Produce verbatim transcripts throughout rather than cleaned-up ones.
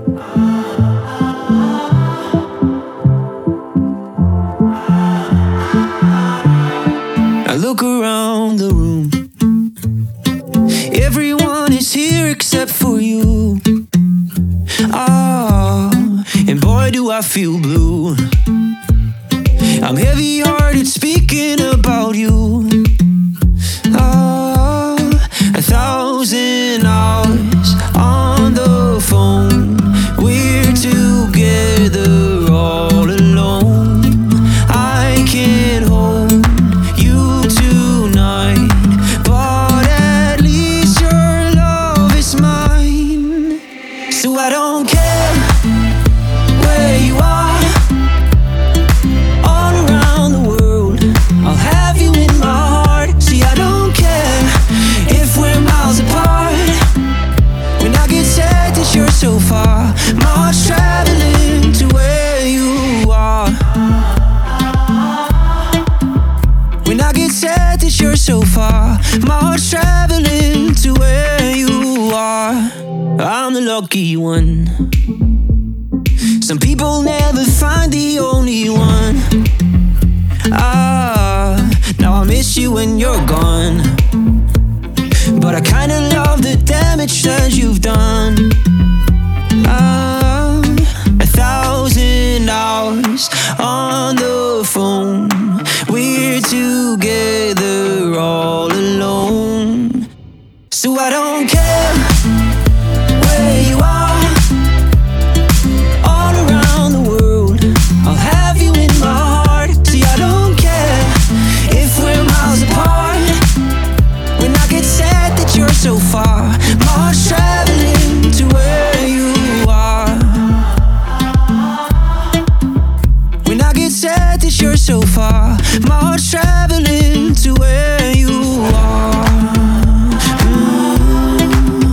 I look around the room. Everyone is here except for you. Ah, and boy do I feel blue. I'm heavy-hearted speaking about you. Ah, a thousand hours on the phone. We're together all alone. I can't hold you tonight, but at least your love is mine. So I don't care where you are, all around the world, I'll have you in my heart. See, I don't care if we're miles apart. When I get sad that you're so far, my heart's traveling to where you are. When I get sad that you're so far, my heart's traveling to where you are. I'm the lucky one. Some people never find the only one. Ah, now I miss you when you're gone, but I kinda love the damage that you've done. Ah, a thousand hours on the phone. We're together all alone. So I don't care where you are, all around the world, I'll have you in my heart. See, I don't care if we're miles apart. When I get sad that you're so far, my heart's traveling to where you are. When I get sad that you're so far, my heart's traveling to where you are. Mm.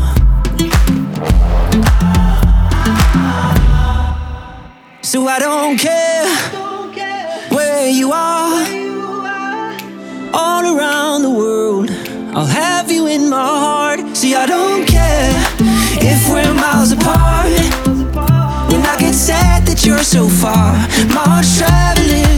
So I don't care where you are, all around the world, I'll have you in my heart. See, I don't care if we're miles apart. When I get sad that you're so far, my heart's traveling